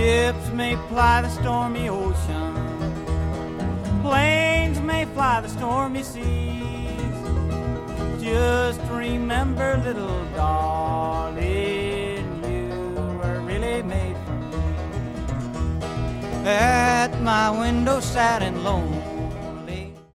Ships may ply the stormy ocean, planes may fly the stormy seas. Just remember, little darling, you were really made for me. At my window sad and lone,